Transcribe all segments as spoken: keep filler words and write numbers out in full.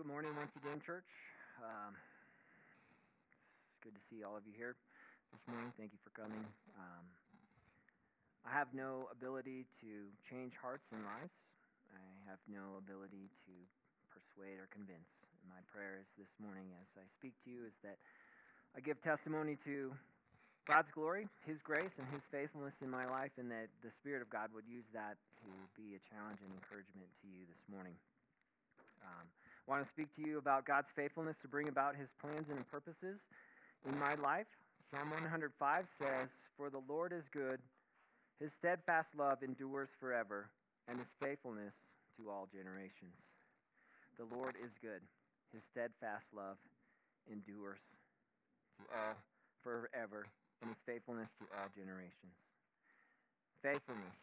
good morning once again, church. Um, it's good to see all of you here this morning. Thank you for coming. Um, I have no ability to change hearts and lives. I have no ability to persuade or convince. My prayer is this morning as I speak to you is that I give testimony to God's glory, His grace, and His faithfulness in my life, and that the Spirit of God would use that to be a challenge and encouragement to you this morning. Um, I want to speak to you about God's faithfulness to bring about His plans and purposes in my life. Psalm one hundred five says, "For the Lord is good, His steadfast love endures forever, and His faithfulness to all generations." The Lord is good. His steadfast love endures to all forever, and His faithfulness to all generations. Faithfulness.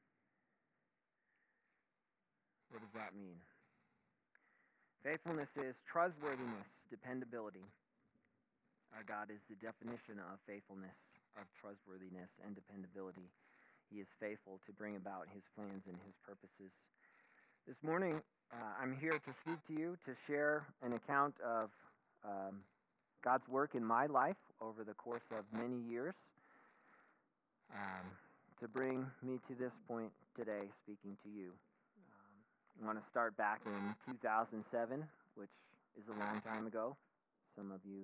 What does that mean? Faithfulness is trustworthiness, dependability. Our God is the definition of faithfulness, of trustworthiness and dependability. He is faithful to bring about His plans and His purposes. This morning, uh, I'm here to speak to you, to share an account of um, God's work in my life over the course of many years, um, to bring me to this point today, speaking to you. I want to start back in two thousand seven, which is a long time ago. Some of you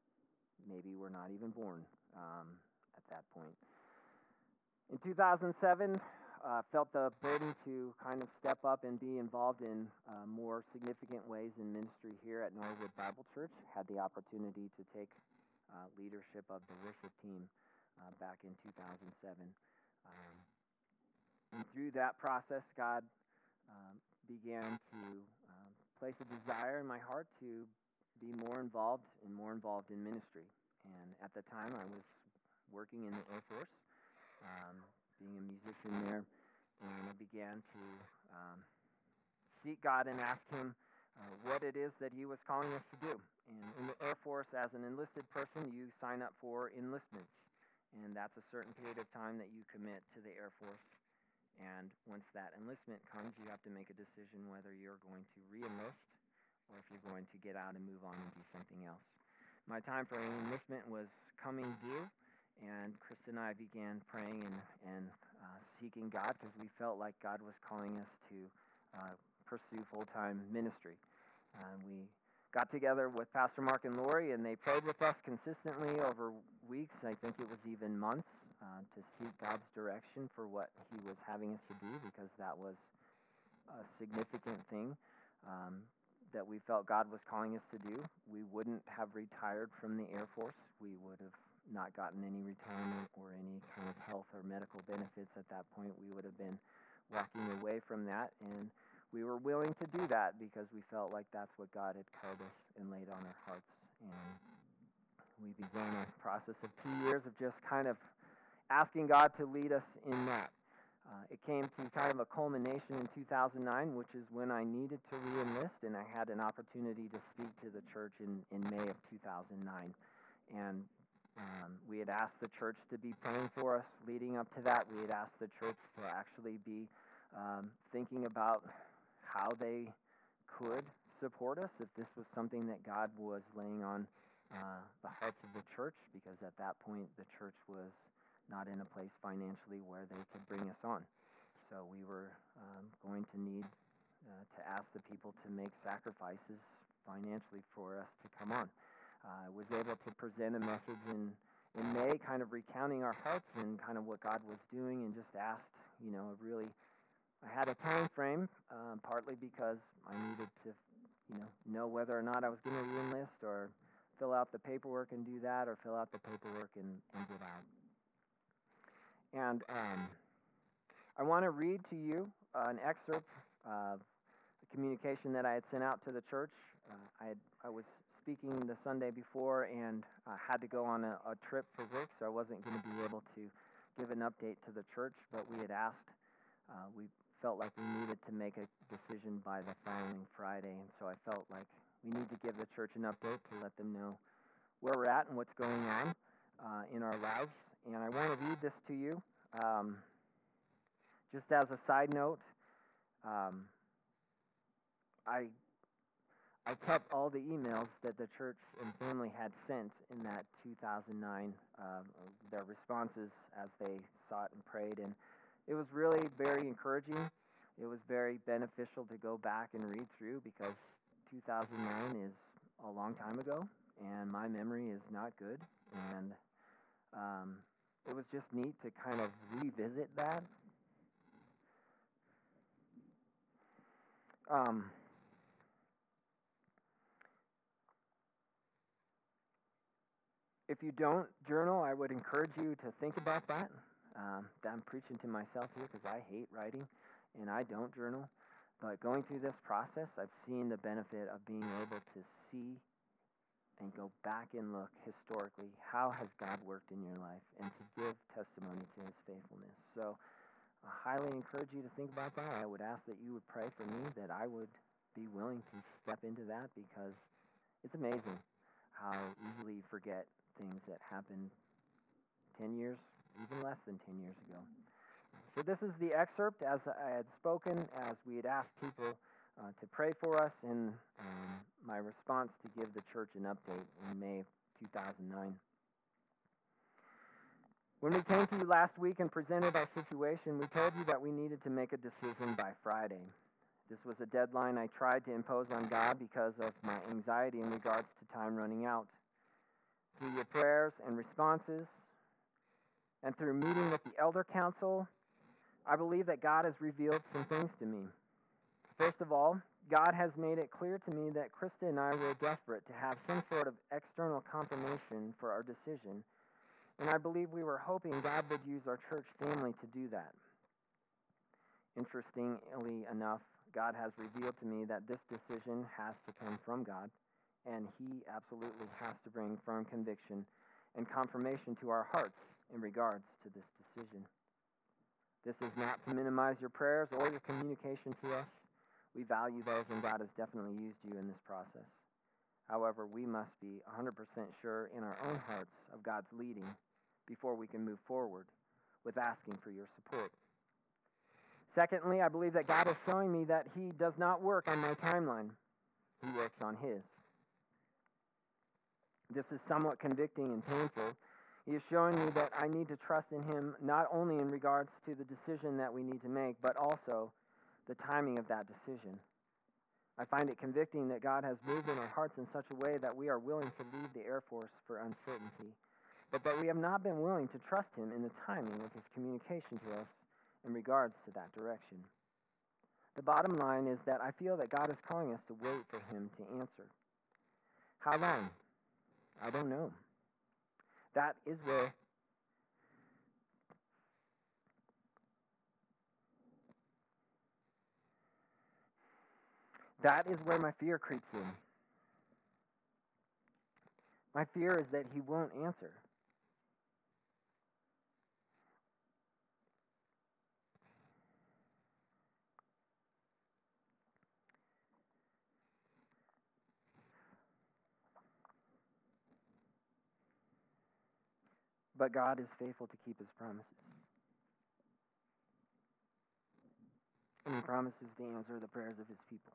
maybe were not even born um, at that point. In two thousand seven, uh, felt the burden to kind of step up and be involved in uh, more significant ways in ministry here at Norwood Bible Church. Had the opportunity to take uh, leadership of the worship team uh, back in two thousand seven. Um, and through that process, God um, began to um, place a desire in my heart to be more involved and more involved in ministry. And at the time, I was working in the Air Force, um, being a musician there, and I began to um, seek God and ask Him uh, what it is that He was calling us to do. And in the Air Force, as an enlisted person, you sign up for enlistments, and that's a certain period of time that you commit to the Air Force. And once that enlistment comes, you have to make a decision whether you're going to re-enlist or if you're going to get out and move on and do something else. My time for enlistment was coming due, and Krista and I began praying and, and uh, seeking God because we felt like God was calling us to uh, pursue full-time ministry. Uh, we got together with Pastor Mark and Lori, and they prayed with us consistently over weeks. I think it was even months. Uh, to seek God's direction for what He was having us to do, because that was a significant thing um, that we felt God was calling us to do. We wouldn't have retired from the Air Force. We would have not gotten any retirement or any kind of health or medical benefits at that point. We would have been walking away from that, and we were willing to do that because we felt like that's what God had called us and laid on our hearts. And we began a process of two years of just kind of asking God to lead us in that. Uh, it came to kind of a culmination in two thousand nine, which is when I needed to re-enlist, and I had an opportunity to speak to the church in, in May of two thousand nine. And um, we had asked the church to be praying for us leading up to that. We had asked the church to actually be um, thinking about how they could support us if this was something that God was laying on uh, the hearts of the church, because at that point the church was not in a place financially where they could bring us on. So we were um, going to need uh, to ask the people to make sacrifices financially for us to come on. Uh, I was able to present a message in, in May, kind of recounting our hearts and kind of what God was doing, and just asked, you know, really, I had a time frame, um, partly because I needed to, you know, know whether or not I was going to re-enlist or fill out the paperwork and do that, or fill out the paperwork and, and get out. And um, I want to read to you uh, an excerpt of the communication that I had sent out to the church. Uh, I had, I was speaking the Sunday before and uh, had to go on a, a trip for work, so I wasn't going to be able to give an update to the church, but we had asked, uh, we felt like we needed to make a decision by the following Friday, and so I felt like we need to give the church an update to let them know where we're at and what's going on uh, in our lives. And I want to read this to you. Um, just as a side note, um, I I kept all the emails that the church and family had sent in that two thousand nine, uh, their responses as they sought and prayed. And it was really very encouraging. It was very beneficial to go back and read through because two thousand nine is a long time ago, and my memory is not good. And um, it was just neat to kind of revisit that. Um, if you don't journal, I would encourage you to think about that. Um, I'm preaching to myself here because I hate writing, and I don't journal. But going through this process, I've seen the benefit of being able to see and go back and look historically, how has God worked in your life, and to give testimony to his faithfulness. So I highly encourage you to think about that. I would ask that you would pray for me, that I would be willing to step into that, because it's amazing how easily you forget things that happened ten years, even less than ten years ago. So this is the excerpt as I had spoken, as we had asked people uh, to pray for us, and um, my response to give the church an update in May of two thousand nine. When we came to you last week and presented our situation, we told you that we needed to make a decision by Friday. This was a deadline I tried to impose on God because of my anxiety in regards to time running out. Through your prayers and responses, and through meeting with the elder council, I believe that God has revealed some things to me. First of all, God has made it clear to me that Krista and I were desperate to have some sort of external confirmation for our decision, and I believe we were hoping God would use our church family to do that. Interestingly enough, God has revealed to me that this decision has to come from God, and he absolutely has to bring firm conviction and confirmation to our hearts in regards to this decision. This is not to minimize your prayers or your communication to us. We value those, and God has definitely used you in this process. However, we must be one hundred percent sure in our own hearts of God's leading before we can move forward with asking for your support. Secondly, I believe that God is showing me that he does not work on my timeline. He works on his. This is somewhat convicting and painful. He is showing me that I need to trust in him not only in regards to the decision that we need to make, but also the timing of that decision. I find it convicting that God has moved in our hearts in such a way that we are willing to leave the Air Force for uncertainty, but that we have not been willing to trust him in the timing of his communication to us in regards to that direction. The bottom line is that I feel that God is calling us to wait for him to answer. How long? I don't know. That is where that is where my fear creeps in. My fear is that he won't answer. But God is faithful to keep his promises. And he promises to answer the prayers of his people.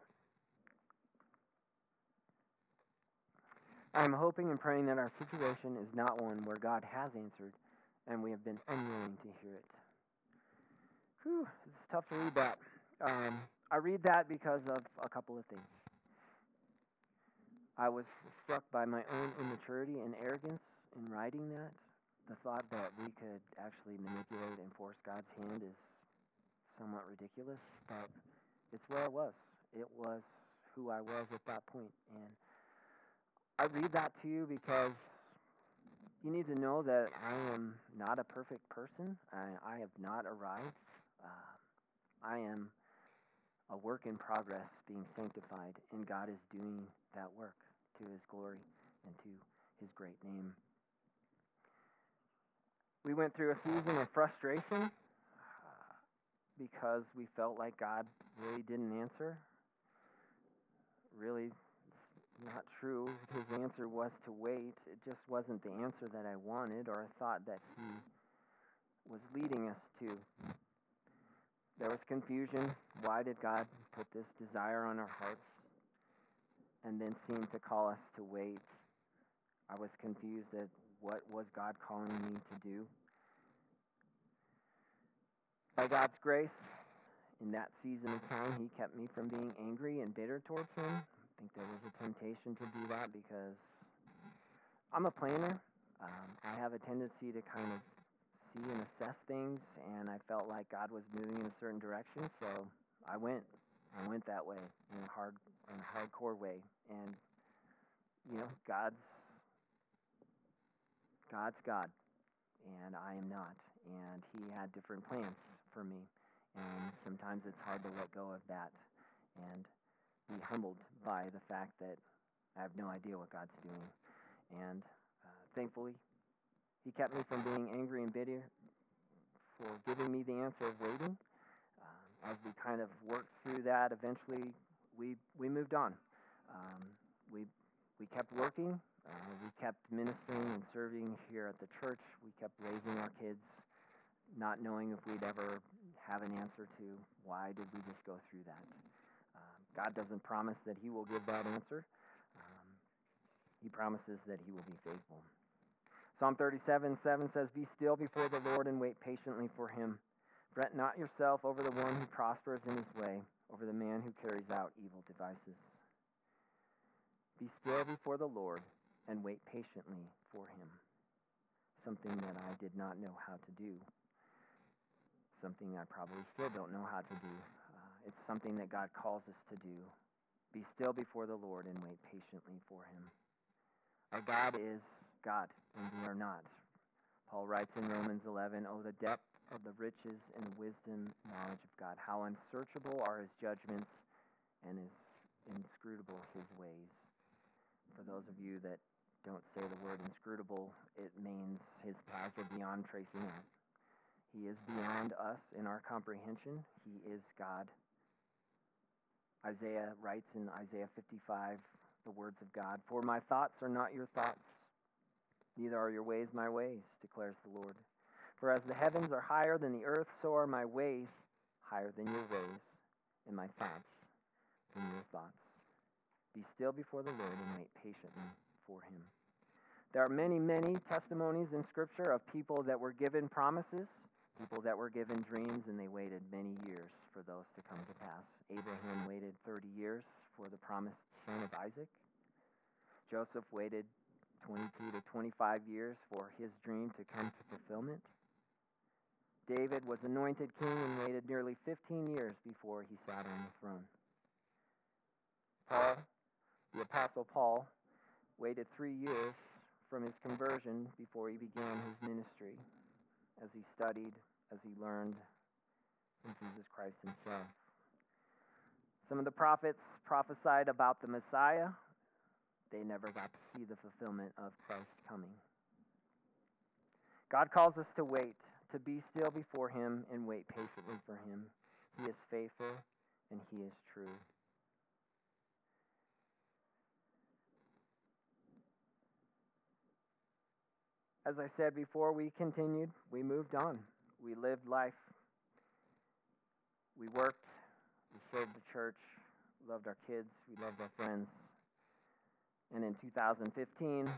I am hoping and praying that our situation is not one where God has answered and we have been unwilling to hear it. Whew, it's tough to read that. Um, I read that because of a couple of things. I was struck by my own immaturity and arrogance in writing that. The thought that we could actually manipulate and force God's hand is somewhat ridiculous, but it's where I was. It was who I was at that point. And I read that to you because you need to know that I am not a perfect person. I, I have not arrived. Uh, I am a work in progress being sanctified, and God is doing that work to his glory and to his great name. We went through a season of frustration uh, because we felt like God really didn't answer. Really, it's not true. His answer was to wait. It just wasn't the answer that I wanted or I thought that he was leading us to. There was confusion. Why did God put this desire on our hearts? and then seemed to call us to wait. I was confused at what was God calling me to do. By God's grace, in that season of time, he kept me from being angry and bitter towards him. I think there was a temptation to do that because I'm a planner. Um, I have a tendency to kind of see and assess things, and I felt like God was moving in a certain direction, so I went. I went that way in a hard, in a hardcore way, and you know, God's God's God, and I am not, and He had different plans for me, and sometimes it's hard to let go of that, and be humbled by the fact that I have no idea what God's doing, and uh, thankfully, He kept me from being angry and bitter for giving me the answer of waiting. Um, as we kind of worked through that, eventually we we moved on. Um, we we kept working. Uh, we kept ministering and serving here at the church. We kept raising our kids, not knowing if we'd ever have an answer to why did we just go through that. Um, God doesn't promise that He will give that answer. Um, he promises that He will be faithful. Psalm thirty-seven seven says, "Be still before the Lord and wait patiently for Him. Fret not yourself over the one who prospers in his way, over the man who carries out evil devices." Be still before the Lord and wait patiently for Him. Something that I did not know how to do. Something I probably still don't know how to do. Uh, it's something that God calls us to do. Be still before the Lord and wait patiently for Him. Our God is God, and we are not. Paul writes in Romans eleven, "Oh, the depth of the riches and wisdom, knowledge of God. How unsearchable are His judgments and His inscrutable His ways." For those of you that don't say the word inscrutable, it means His paths are beyond tracing out. He is beyond us in our comprehension. He is God. Isaiah writes in Isaiah fifty-five, the words of God, "For my thoughts are not your thoughts, neither are your ways my ways, declares the Lord. For as the heavens are higher than the earth, so are my ways higher than your ways, and my thoughts than your thoughts." Be still before the Lord and wait patiently for Him. There are many, many testimonies in Scripture of people that were given promises, people that were given dreams, and they waited many years for those to come to pass. Abraham waited thirty years for the promised son of Isaac. Joseph waited twenty-two to twenty-five years for his dream to come to fulfillment. David was anointed king and waited nearly fifteen years before he sat on the throne. Paul, the Apostle Paul, waited three years from his conversion before he began his ministry, as he studied, as he learned from Jesus Christ Himself. Some of the prophets prophesied about the Messiah. They never got to see the fulfillment of Christ's coming. God calls us to wait, to be still before Him and wait patiently for Him. He is faithful and He is true. As I said before, we continued. We moved on. We lived life. We worked. We served the church. We loved our kids. We loved our friends. And in two thousand fifteen,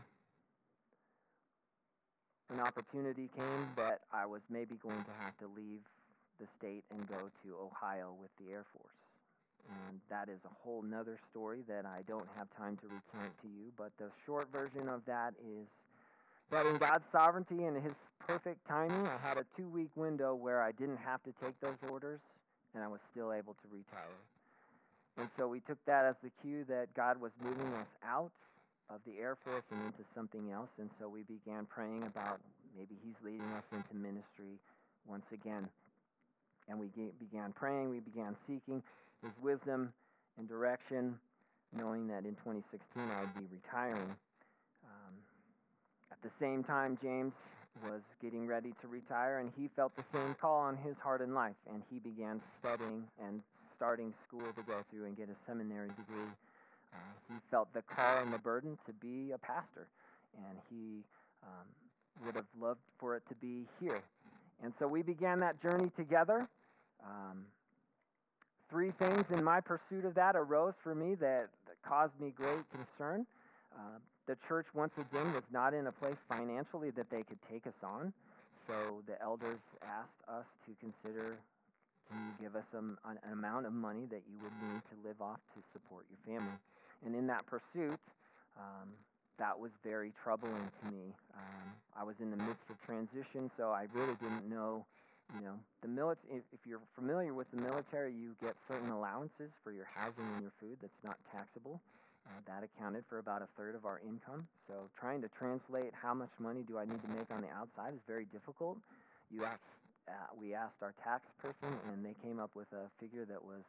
an opportunity came that I was maybe going to have to leave the state and go to Ohio with the Air Force. And that is a whole nother story that I don't have time to recount to you. But the short version of that is that in God's sovereignty and His perfect timing, I had a two-week window where I didn't have to take those orders, and I was still able to retire. And so we took that as the cue that God was moving us out of the Air Force and into something else, and so we began praying about maybe He's leading us into ministry once again. And we began praying, we began seeking His wisdom and direction, knowing that in twenty sixteen I would be retiring. Um, At the same time, James was getting ready to retire, and he felt the same call on his heart and life, and he began studying and starting school to go through and get a seminary degree. Uh, he felt the call and the burden to be a pastor, and he um, would have loved for it to be here. And so we began that journey together. Um, three things in my pursuit of that arose for me that caused me great concern. Uh, the church, once again, was not in a place financially that they could take us on. So the elders asked us to consider, can you give us some, an, an amount of money that you would need to live off to support your family? And in that pursuit, um, that was very troubling to me. Um, I was in the midst of transition, so I really didn't know, you know, the military. If, if you're familiar with the military, you get certain allowances for your housing and your food that's not taxable. Uh, that accounted for about a third of our income. So trying to translate how much money do I need to make on the outside is very difficult. You ask, uh, we asked our tax person, and they came up with a figure that was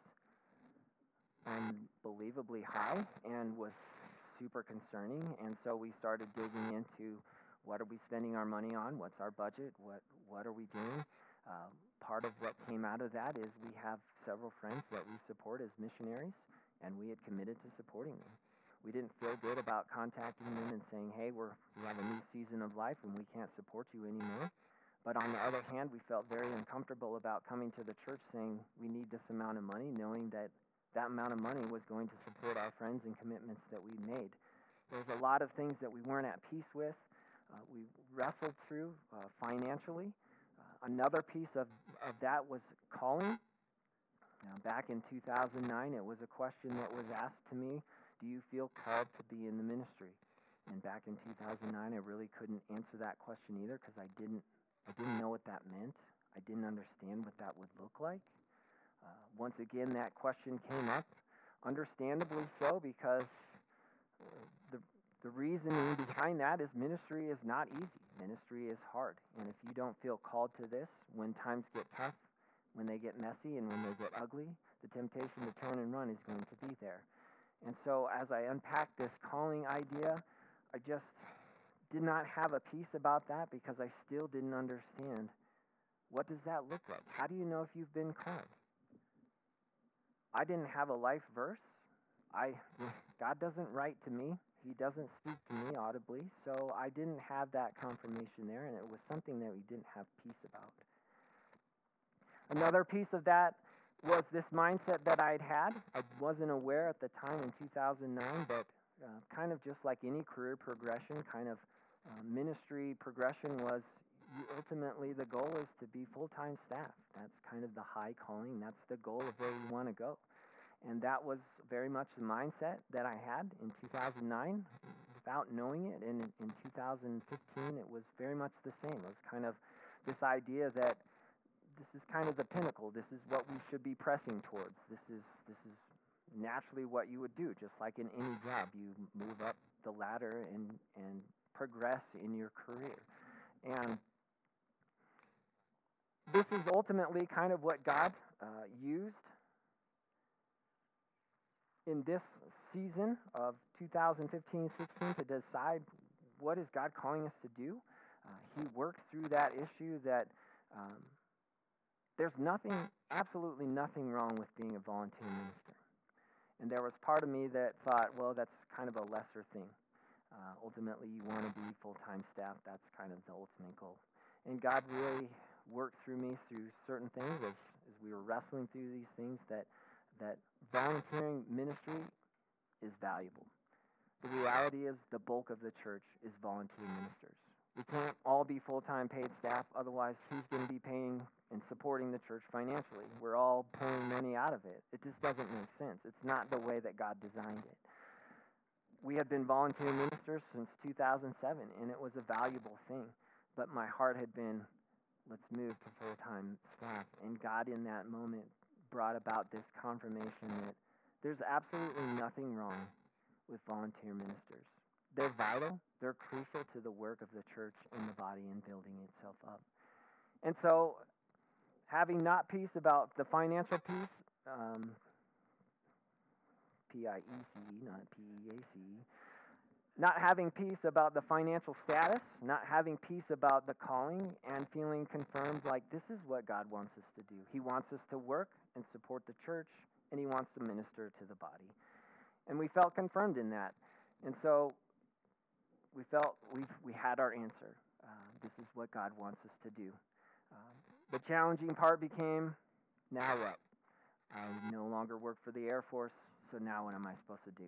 unbelievably high and was super concerning. And so we started digging into what are we spending our money on, what's our budget, what what are we doing. Uh, part of what came out of that is we have several friends that we support as missionaries, and we had committed to supporting them. We didn't feel good about contacting them and saying, hey, we're, we have a new season of life and we can't support you anymore. But on the other hand, we felt very uncomfortable about coming to the church saying we need this amount of money, knowing that that amount of money was going to support our friends and commitments that we made. There's a lot of things that we weren't at peace with. Uh, we wrestled through uh, financially. Uh, another piece of, of that was calling. Now, back in two thousand nine, it was a question that was asked to me, do you feel called to be in the ministry? And back in two thousand nine, I really couldn't answer that question either because I didn't, I didn't know what that meant. I didn't understand what that would look like. Uh, once again, that question came up, understandably so, because uh, the the reasoning behind that is ministry is not easy. Ministry is hard. And if you don't feel called to this, when times get tough, when they get messy and when they get ugly, the temptation to turn and run is going to be there. And so as I unpacked this calling idea, I just did not have a peace about that because I still didn't understand, what does that look like? How do you know if you've been called? I didn't have a life verse. I God doesn't write to me. He doesn't speak to me audibly. So I didn't have that confirmation there, and it was something that we didn't have peace about. Another piece of that was this mindset that I'd had. I wasn't aware at the time in two thousand nine, but uh, kind of just like any career progression, kind of uh, ministry progression was you, ultimately the goal is to be full-time staff. That's kind of the high calling. That's the goal of where we want to go. And that was very much the mindset that I had in two thousand nine without knowing it. And in, in two thousand fifteen, it was very much the same. It was kind of this idea that this is kind of the pinnacle. This is what we should be pressing towards. This is this is naturally what you would do, just like in any job. You move up the ladder and, and progress in your career. And this is ultimately kind of what God uh, used in this season of two thousand fifteen sixteen to decide what is God calling us to do. Uh, he worked through that issue that um, there's nothing, absolutely nothing wrong with being a volunteer minister. And there was part of me that thought, well, that's kind of a lesser thing. Uh, ultimately, you want to be full-time staff. That's kind of the ultimate goal. And God really worked through me through certain things as, as we were wrestling through these things that that volunteering ministry is valuable. The reality is the bulk of the church is volunteer ministers. We can't all be full-time paid staff, otherwise who's going to be paying and supporting the church financially? We're all pulling money out of it. It just doesn't make sense. It's not the way that God designed it. We had been volunteer ministers since two thousand seven, and it was a valuable thing. But my heart had been, let's move to full-time staff. And God in that moment brought about this confirmation that there's absolutely nothing wrong with volunteer ministers. They're vital. They're crucial to the work of the church and the body and building itself up. And so, having not peace about the financial piece, um, P I E C E, not P E A C E, not having peace about the financial status, not having peace about the calling, and feeling confirmed like this is what God wants us to do. He wants us to work and support the church, and he wants to minister to the body. And we felt confirmed in that. And so we felt we we had our answer. Uh, this is what God wants us to do. Uh, the challenging part became, now what? I no longer work for the Air Force, so now what am I supposed to do?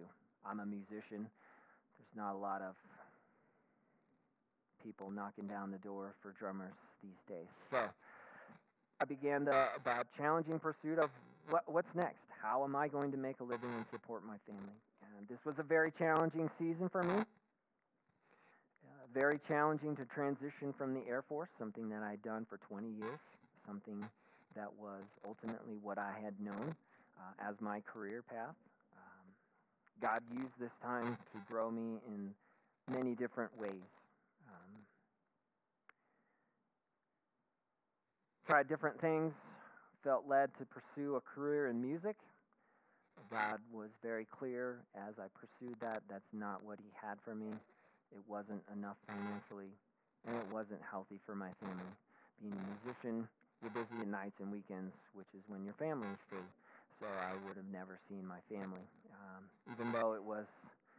I'm a musician. There's not a lot of people knocking down the door for drummers these days. So I began the about challenging pursuit of what, what's next? How am I going to make a living and support my family? And this was a very challenging season for me. Uh, very challenging to transition from the Air Force, something that I'd done for twenty years, something that was ultimately what I had known uh, as my career path. Um, God used this time to grow me in many different ways. Um, tried different things, felt led to pursue a career in music. God was very clear as I pursued that. That's not what he had for me. It wasn't enough financially, and it wasn't healthy for my family. Being a musician, you're busy at nights and weekends, which is when your family is free. So I would have never seen my family. Um, even though it was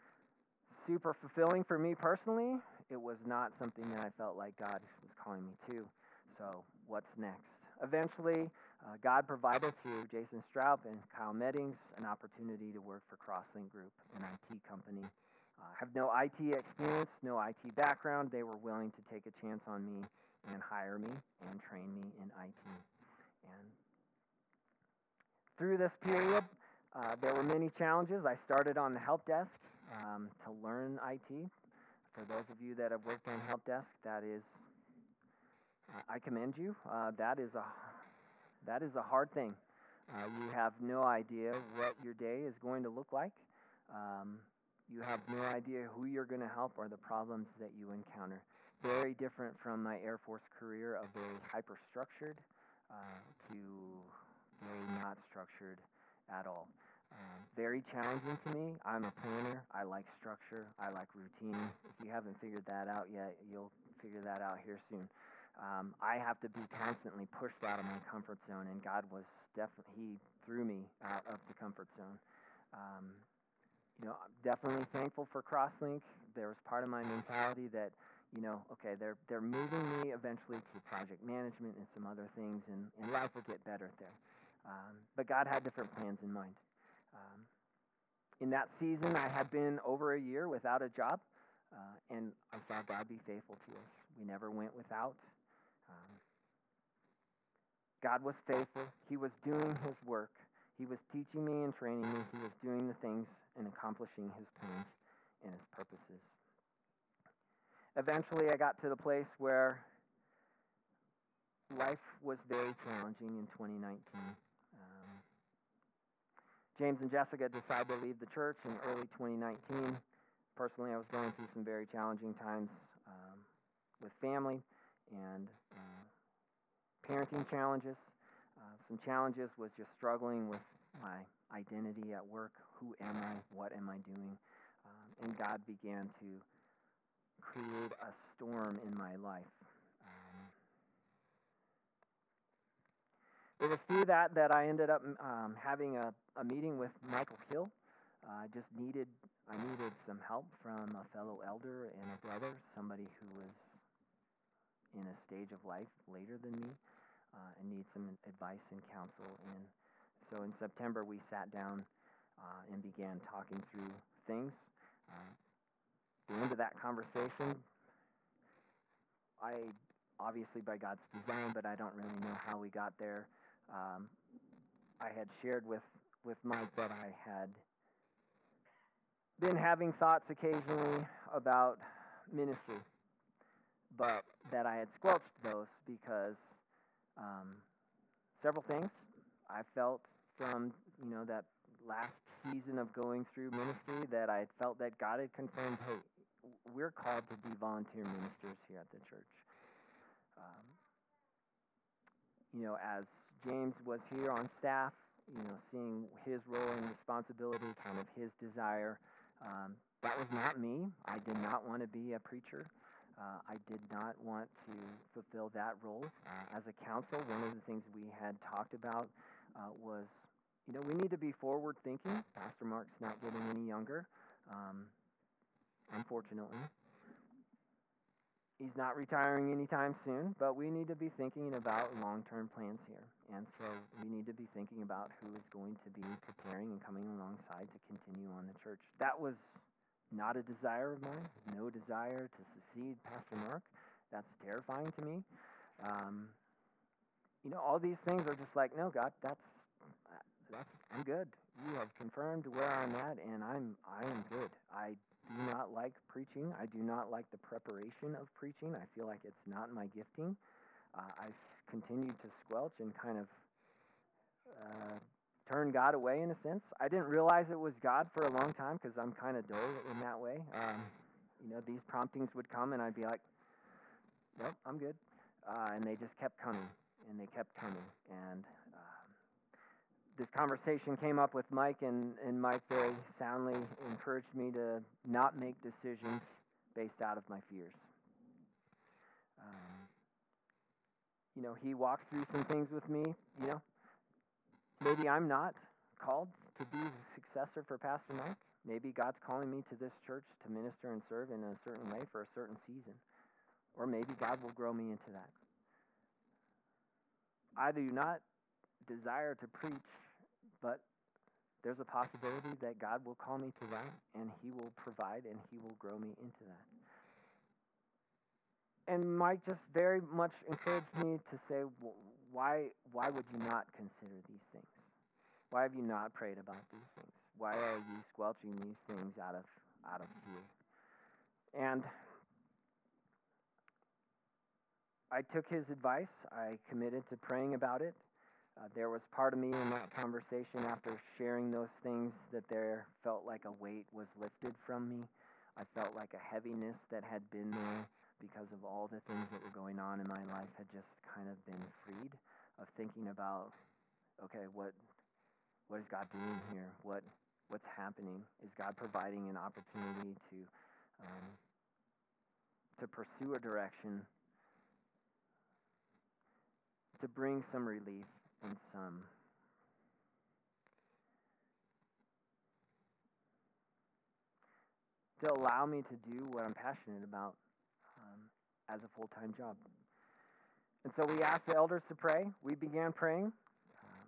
super fulfilling for me personally, it was not something that I felt like God was calling me to. So what's next? Eventually, uh, God provided through Jason Straub and Kyle Meddings an opportunity to work for Crosslink Group, an I T company. I uh, have no I T experience, no I T background. They were willing to take a chance on me and hire me and train me in I T. And through this period, uh, there were many challenges. I started on the help desk um, to learn I T. For those of you that have worked on help desk, that is, uh, I commend you. Uh, that is a that is a hard thing. Uh, you have no idea what your day is going to look like. Um, you have no idea who you're going to help or the problems that you encounter. Very different from my Air Force career of very hyper-structured uh, to very not structured at all. Um, very challenging to me. I'm a planner. I like structure. I like routine. If you haven't figured that out yet, you'll figure that out here soon. Um, I have to be constantly pushed out of my comfort zone, and God was definitely, he threw me out of the comfort zone. Um, you know, I'm definitely thankful for Crosslink. There was part of my mentality that, you know, okay, they're they're moving me eventually to project management and some other things, and, and life will get better there. Um, but God had different plans in mind. Um, in that season, I had been over a year without a job, uh, and I saw God be faithful to us. We never went without. Um, God was faithful. He was doing his work. He was teaching me and training me. He was doing the things and accomplishing his plans and his purposes. Eventually, I got to the place where life was very challenging in twenty nineteen. Um, James and Jessica decided to leave the church in early twenty nineteen. Personally, I was going through some very challenging times um, with family and uh, parenting challenges. Uh, some challenges was just struggling with my identity at work. Who am I? What am I doing? Um, and God began to create a storm in my life. Um, it was through that that I ended up um, having a, a meeting with Michael Hill. I uh, just needed I needed some help from a fellow elder and a brother, somebody who was in a stage of life later than me. Uh, and need some advice and counsel. And so in September, we sat down uh, and began talking through things. Uh, the end of that conversation, I, obviously by God's design, but I don't really know how we got there. Um, I had shared with, with Mike that I had been having thoughts occasionally about ministry, but that I had squelched those because Um, several things I felt from, you know, that last season of going through ministry that I felt that God had confirmed, hey, we're called to be volunteer ministers here at the church. Um, you know, as James was here on staff, you know, seeing his role and responsibility, kind of his desire, um, that was not me. I did not want to be a preacher. Uh, I did not want to fulfill that role. Uh, as a council, one of the things we had talked about uh, was, you know, we need to be forward-thinking. Pastor Mark's not getting any younger, um, unfortunately. he's not retiring anytime soon, but we need to be thinking about long-term plans here. And so we need to be thinking about who is going to be preparing and coming alongside to continue on the church. That was not a desire of mine, no desire to succeed Pastor Mark. That's terrifying to me. Um, you know, all these things are just like, no, God, that's, that's I'm good. You have confirmed where I'm at, and I'm I am good. I do not like preaching. I do not like the preparation of preaching. I feel like it's not my gifting. Uh, I continued to squelch and kind of uh, turn God away in a sense. I didn't realize it was God for a long time because I'm kind of dull in that way. Um, you know, these promptings would come, and I'd be like, nope, I'm good. Uh, and they just kept coming, and they kept coming. And um, this conversation came up with Mike, and, and Mike very soundly encouraged me to not make decisions based out of my fears. Um, you know, he walked through some things with me. You know, maybe I'm not called to be the successor for Pastor Mike. Maybe God's calling me to this church to minister and serve in a certain way for a certain season. Or maybe God will grow me into that. I do not desire to preach, but there's a possibility that God will call me to that, and he will provide, and he will grow me into that. And Mike just very much encouraged me to say, well, why why would you not consider these things? Why have you not prayed about these things? Why are you squelching these things out of out of fear? And I took his advice. I committed to praying about it. Uh, there was part of me in that conversation after sharing those things that there felt like a weight was lifted from me. I felt like a heaviness that had been there because of all the things that were going on in my life had just kind of been freed, of thinking about, okay, what what is God doing here? What what's happening? Is God providing an opportunity to um, to pursue a direction, to bring some relief and some to allow me to do what I'm passionate about um, as a full-time job. And so we asked the elders to pray. We began praying. Um,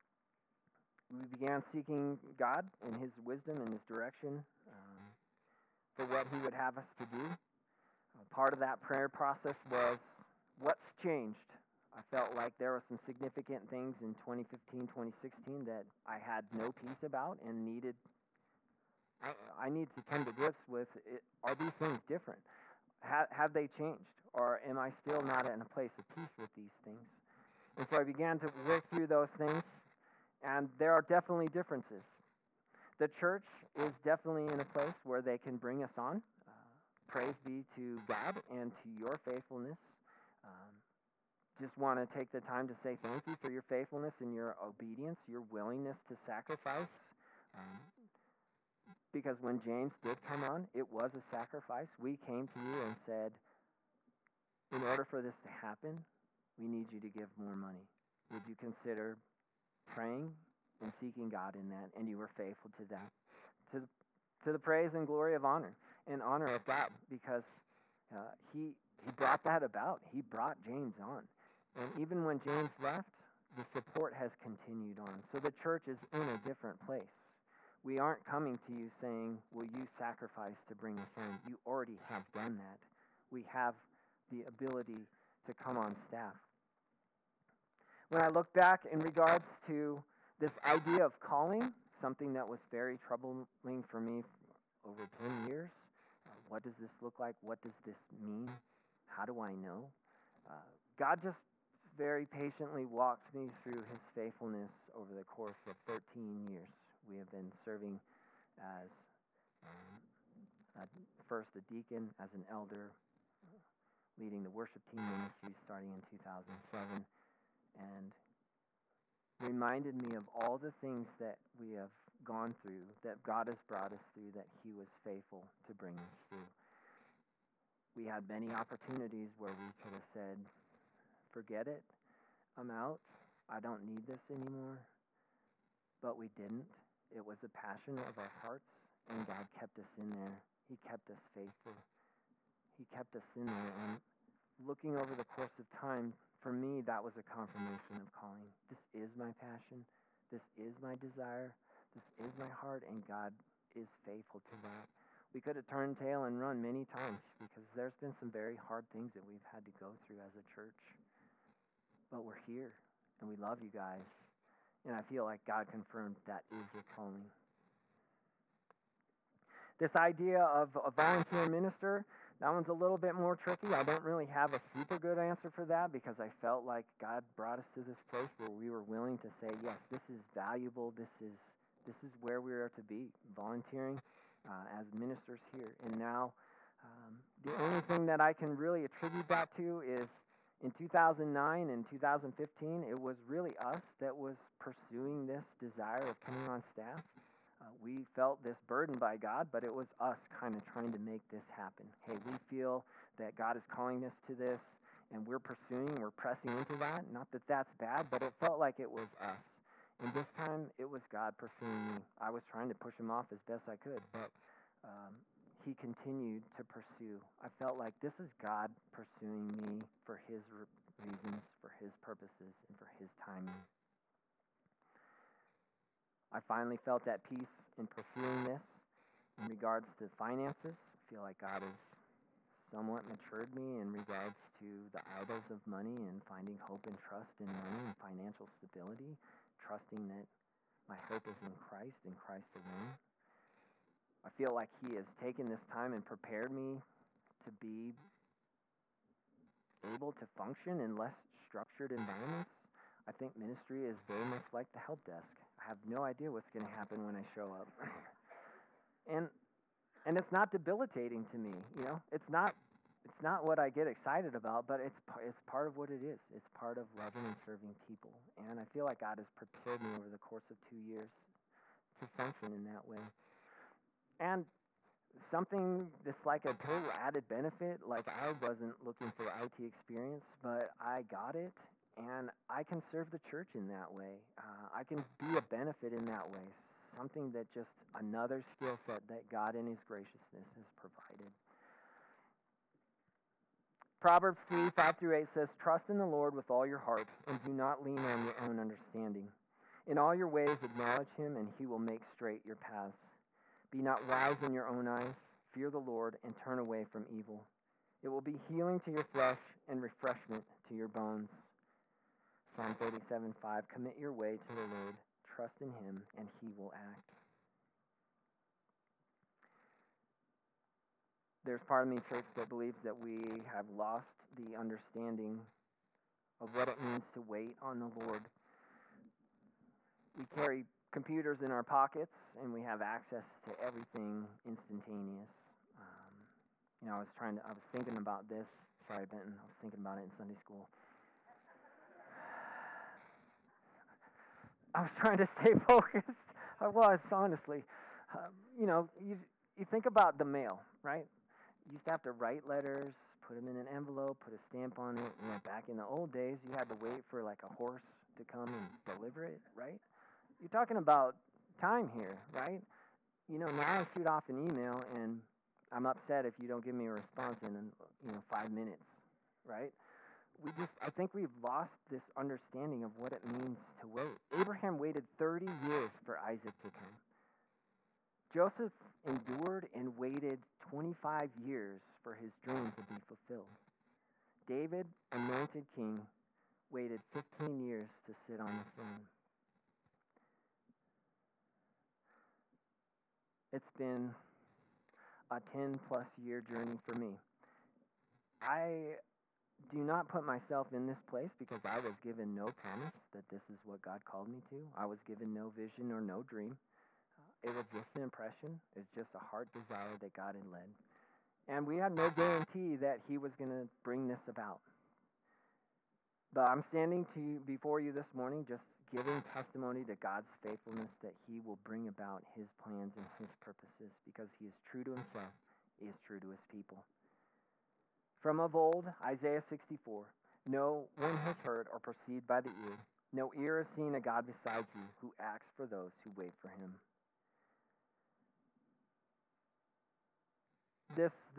we began seeking God in his wisdom and his direction um, for what he would have us to do. Uh, part of that prayer process was, what's changed? I felt like there were some significant things in twenty fifteen, twenty sixteen that I had no peace about and needed, I, I need to come to grips with, it, are these things different? Ha, have they changed? Or am I still not in a place of peace with these things? And so I began to work through those things, and there are definitely differences. The church is definitely in a place where they can bring us on. Uh, praise be to God and to your faithfulness. Um, just want to take the time to say thank you for your faithfulness and your obedience, your willingness to sacrifice. Um, because when James did come on, it was a sacrifice. We came to you and said, in order for this to happen, we need you to give more money. Would you consider praying and seeking God in that? And you were faithful to that. To, to the praise and glory of honor, and honor of God, because uh, he, he brought that about. He brought James on. And even when James left, the support has continued on. So the church is in a different place. We aren't coming to you saying, will you sacrifice to bring us in? You already have done that. We have the ability to come on staff. When I look back in regards to this idea of calling, something that was very troubling for me for over ten years, uh, what does this look like? What does this mean? How do I know? Uh, God just very patiently walked me through his faithfulness over the course of thirteen years. We have been serving as um, a, first a deacon, as an elder, leading the worship team ministry starting in two thousand seven, and reminded me of all the things that we have gone through, that God has brought us through, that he was faithful to bring us through. We had many opportunities where we could have said, forget it, I'm out, I don't need this anymore, but we didn't. It was a passion of our hearts, and God kept us in there. He kept us faithful. He kept us in there. And looking over the course of time, for me, that was a confirmation of calling. This is my passion. This is my desire. This is my heart, and God is faithful to that. We could have turned tail and run many times because there's been some very hard things that we've had to go through as a church. But we're here, and we love you guys. And I feel like God confirmed that is your calling. This idea of a volunteer minister, that one's a little bit more tricky. I don't really have a super good answer for that because I felt like God brought us to this place where we were willing to say, yes, this is valuable. This is this is where we are to be, volunteering uh, as ministers here. And now um, the only thing that I can really attribute that to is in two thousand nine and two thousand fifteen, it was really us that was pursuing this desire of coming on staff. Uh, we felt this burden by God, but it was us kind of trying to make this happen. Hey, we feel that God is calling us to this, and we're pursuing, we're pressing into that. Not that that's bad, but it felt like it was us. And this time, it was God pursuing me. I was trying to push him off as best I could, but um, he continued to pursue. I felt like this is God pursuing me for his re- reasons, for his purposes, and for his timing. I finally felt at peace in pursuing this. In regards to finances, I feel like God has somewhat matured me in regards to the idols of money and finding hope and trust in money and financial stability, trusting that my hope is in Christ and Christ alone. I feel like he has taken this time and prepared me to be able to function in less structured environments. I think ministry is very much like the help desk. I have no idea what's going to happen when I show up. and and it's not debilitating to me, you know? It's not it's not what I get excited about, but it's it's part of what it is. It's part of loving and serving people. And I feel like God has prepared me over the course of two years to function in that way. And something that's like a total added benefit, like I wasn't looking for I T experience, but I got it. And I can serve the church in that way. Uh, I can be a benefit in that way. Something that just another skill set that God in his graciousness has provided. Proverbs three, five through eight says, "Trust in the Lord with all your heart, and do not lean on your own understanding. In all your ways acknowledge him, and he will make straight your paths. Be not wise in your own eyes. Fear the Lord, and turn away from evil. It will be healing to your flesh and refreshment to your bones." Psalm thirty-seven, five, "Commit your way to the Lord. Trust in him, and he will act." There's part of me, church, that believes that we have lost the understanding of what it means to wait on the Lord. We carry computers in our pockets, and we have access to everything instantaneous. Um, you know, I was trying to, I was thinking about this. Sorry, Benton, I was thinking about it in Sunday school. I was trying to stay focused. I was, honestly. Um, you know, you you think about the mail, right? You used to have to write letters, put them in an envelope, put a stamp on it. You know, back in the old days, you had to wait for like a horse to come and deliver it, right? You're talking about time here, right? You know, now I shoot off an email and I'm upset if you don't give me a response in, you know, five minutes, right? We just, I think we've lost this understanding of what it means to wait. Abraham waited thirty years for Isaac to come. Joseph endured and waited twenty-five years for his dream to be fulfilled. David, anointed king, waited fifteen years to sit on the throne. It's been a ten-plus year journey for me. I do not put myself in this place because I was given no promise that this is what God called me to. I was given no vision or no dream. Uh, it was just an impression. It was just a heart desire that God had led. And we had no guarantee that he was going to bring this about. But I'm standing to you, before you this morning just giving testimony to God's faithfulness that he will bring about his plans and his purposes because he is true to himself, he is true to his people. From of old, Isaiah sixty-four, no one has heard or perceived by the ear, no ear has seen a God besides you who acts for those who wait for him. This, this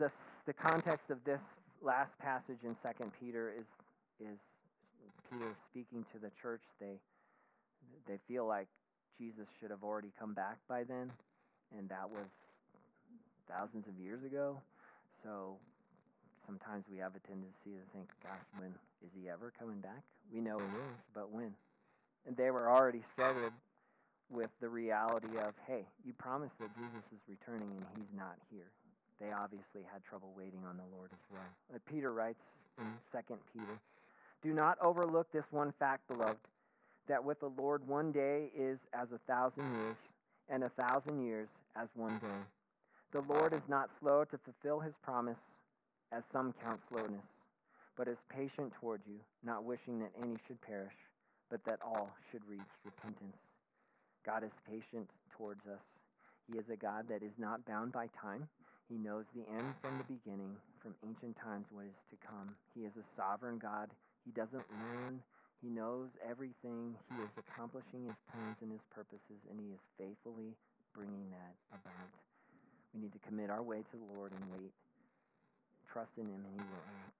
the context of this last passage in Second Peter is is Peter speaking to the church. They they feel like Jesus should have already come back by then, and that was thousands of years ago. So sometimes we have a tendency to think, gosh, when is he ever coming back? We know he is, but when? And they were already started with the reality of, hey, you promised that Jesus is returning and he's not here. They obviously had trouble waiting on the Lord as well. Uh, Peter writes in Second Peter, do not overlook this one fact, beloved, that with the Lord one day is as a thousand years, and a thousand years as one day. The Lord is not slow to fulfill his promise, as some count slowness, but is patient toward you, not wishing that any should perish, but that all should reach repentance. God is patient towards us. He is a God that is not bound by time. He knows the end from the beginning, from ancient times what is to come. He is a sovereign God. He doesn't learn. He knows everything. He is accomplishing his plans and his purposes, and he is faithfully bringing that about. We need to commit our way to the Lord and wait. Trust in him, and he will act.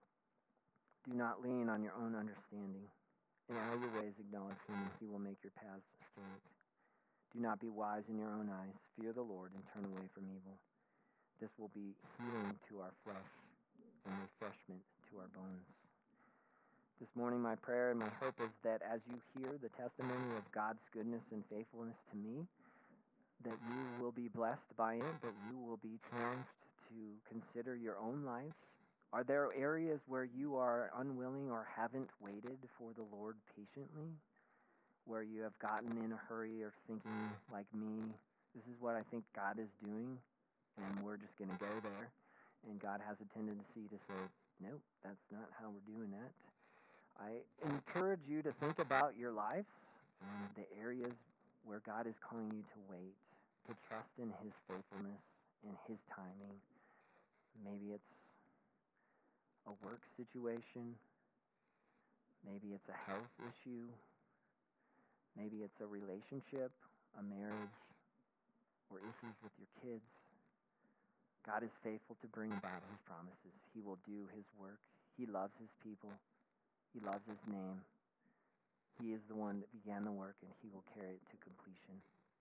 Do not lean on your own understanding. In all your ways acknowledge him, and he will make your paths straight. Do not be wise in your own eyes. Fear the Lord and turn away from evil. This will be healing to our flesh and refreshment to our bones. This morning, my prayer and my hope is that as you hear the testimony of God's goodness and faithfulness to me, that you will be blessed by it, that you will be challenged to consider your own life. Are there areas where you are unwilling or haven't waited for the Lord patiently, where you have gotten in a hurry or thinking like me, this is what I think God is doing, and we're just going to go there, and God has a tendency to say, nope, that's not how we're doing that. I encourage you to think about your lives and the areas where God is calling you to wait, to trust in his faithfulness and his timing. Maybe it's a work situation. Maybe it's a health issue. Maybe it's a relationship, a marriage, or issues with your kids. God is faithful to bring about his promises. He will do his work. He loves his people. He loves his name. He is the one that began the work, and he will carry it to completion.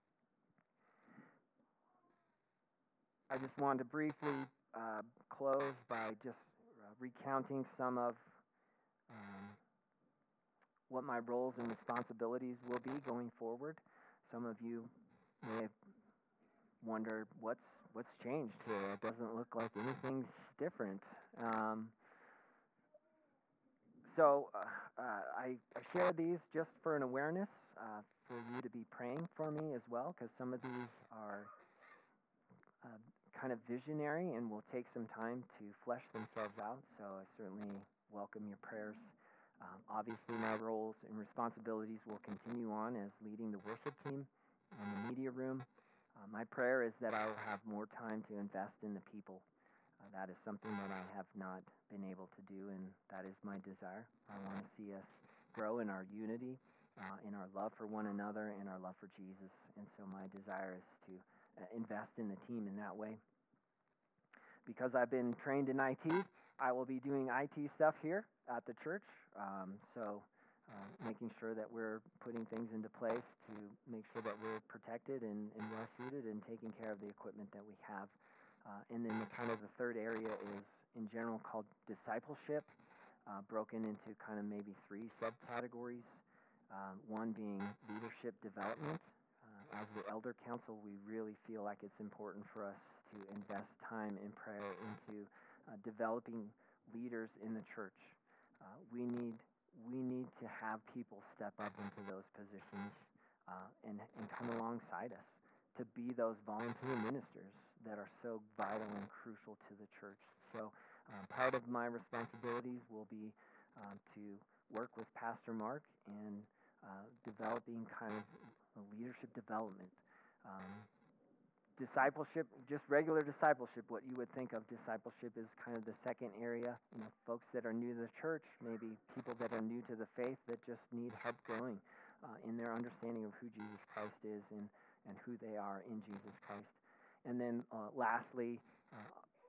I just wanted to briefly uh, close by just uh, recounting some of um, what my roles and responsibilities will be going forward. Some of you may have wondered what's what's changed here. It doesn't look like anything's different. Um, so uh, uh, I, I share these just for an awareness, uh, for you to be praying for me as well, because some of these are uh, kind of visionary and will take some time to flesh themselves out. So I certainly welcome your prayers. Um, obviously, my roles and responsibilities will continue on as leading the worship team and the media room. Uh, my prayer is that I will have more time to invest in the people. Uh, that is something that I have not been able to do, and that is my desire. I want to see us grow in our unity, uh, in our love for one another, and our love for Jesus. And so my desire is to uh, invest in the team in that way. Because I've been trained in I T, I will be doing I T stuff here at the church. Um, so uh, making sure that we're putting things into place to make sure that we're protected and, and well-suited and taking care of the equipment that we have. Uh, and then the kind of the third area is in general called discipleship, uh, broken into kind of maybe three subcategories. Um, one being leadership development. Uh, as the elder council, we really feel like it's important for us to invest time in prayer into uh, developing leaders in the church. Uh, we need we need to have people step up into those positions uh, and, and come alongside us to be those volunteer ministers that are so vital and crucial to the church. So um, part of my responsibilities will be um, to work with Pastor Mark in uh, developing kind of a leadership development. Um, discipleship, just regular discipleship, what you would think of discipleship is kind of the second area. You know, folks that are new to the church, maybe people that are new to the faith that just need help growing uh, in their understanding of who Jesus Christ is and, and who they are in Jesus Christ. And then uh, lastly, uh,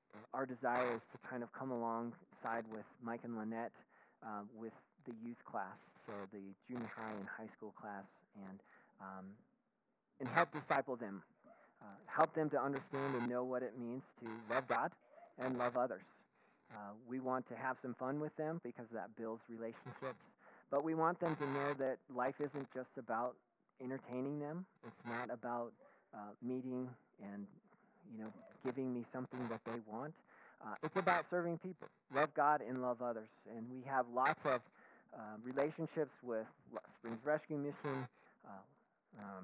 our desire is to kind of come alongside with Mike and Lynette uh, with the youth class, so the junior high and high school class, and um, and help disciple them, uh, help them to understand and know what it means to love God and love others. Uh, we want to have some fun with them because that builds relationships, but we want them to know that life isn't just about entertaining them. It's not about uh, meeting and, you know, giving me something that they want. Uh, it's about serving people, love God and love others. And we have lots of uh, relationships with Springs Rescue Mission. Uh, um,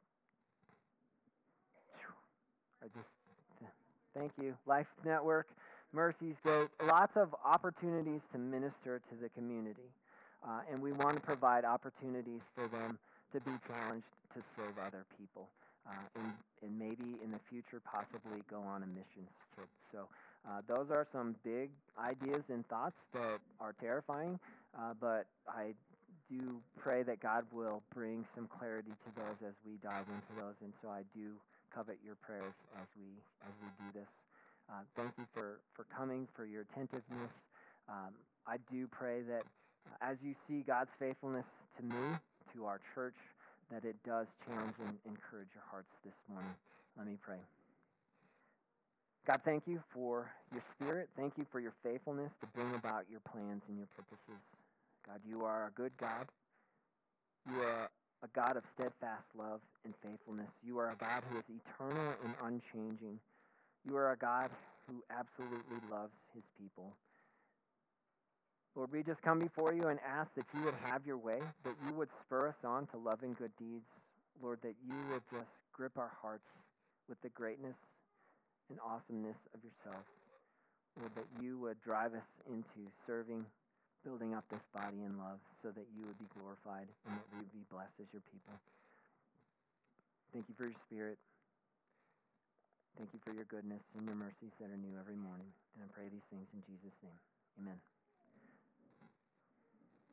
I just thank you, Life Network, Mercy's Gate. Lots of opportunities to minister to the community, uh, and we want to provide opportunities for them to be challenged to serve other people, uh, and, and maybe in the future possibly go on a missions trip. So uh, those are some big ideas and thoughts that are terrifying, uh, but I do pray that God will bring some clarity to those as we dive into those, and so I do covet your prayers as we as we do this. Uh, thank you for, for coming, for your attentiveness. Um, I do pray that uh, as you see God's faithfulness to me, to our church, that it does challenge and encourage your hearts this morning. Let me pray. God, thank you for your Spirit. Thank you for your faithfulness to bring about your plans and your purposes. God, you are a good God. You are a God of steadfast love and faithfulness. You are a God who is eternal and unchanging. You are a God who absolutely loves his people. Lord, we just come before you and ask that you would have your way, that you would spur us on to love and good deeds. Lord, that you would just grip our hearts with the greatness and awesomeness of yourself. Lord, that you would drive us into serving, building up this body in love so that you would be glorified and that we would be blessed as your people. Thank you for your Spirit. Thank you for your goodness and your mercies that are new every morning. And I pray these things in Jesus' name. Amen.